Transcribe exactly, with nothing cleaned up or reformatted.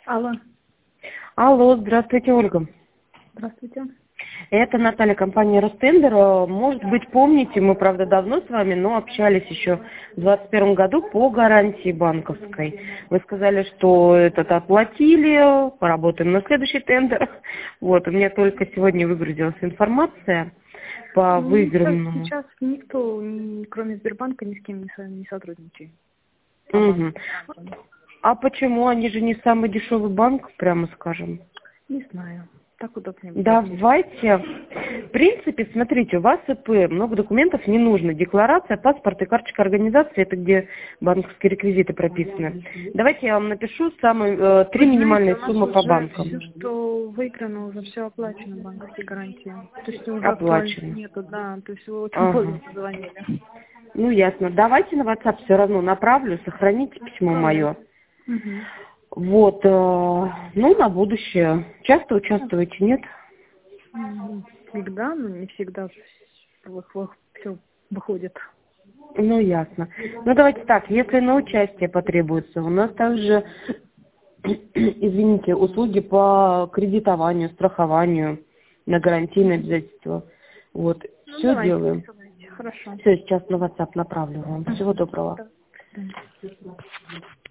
Алло. Алло, здравствуйте, Ольга. Здравствуйте. Это Наталья, компания Ростендер. Может быть, помните, мы, правда, давно с вами, но общались еще в двадцать первом году по гарантии банковской. Вы сказали, что этот оплатили, поработаем на следующий тендер. Вот, у меня только сегодня выгрузилась информация по Ну, выигранному. сейчас никто, ни- кроме Сбербанка, ни с кем не, со- не сотрудничает. По Мгм. банку. А почему? Они же не самый дешевый банк, прямо скажем. Не знаю. Так удобнее платить. Давайте. В принципе, смотрите, у вас ИП, много документов не нужно. Декларация, паспорт и карточка организации, это где банковские реквизиты прописаны. Давайте я вам напишу самые э, три Вы минимальные знаете, у нас суммы по уже банкам. все, что выиграно, уже все оплачено, банковские гарантии. То есть уже актуальности Оплачено. нету, да. То есть вы очень Ага. вовремя позвонили. Ну, ясно. Давайте на WhatsApp все равно направлю, сохраните письмо Отправляйте. мое. Угу. Вот, э, ну, на будущее. Часто участвуете, нет? М, Всегда, но не всегда все выходит. Ну, ясно. Ну, давайте так, если на участие потребуется, у нас также, извините, услуги по кредитованию, страхованию, на гарантийные обязательства. Вот, Ну, все давайте, делаем. присылайте. Хорошо. Все, сейчас на WhatsApp направлю вам. Всего Мгм. доброго. Да. До свидания.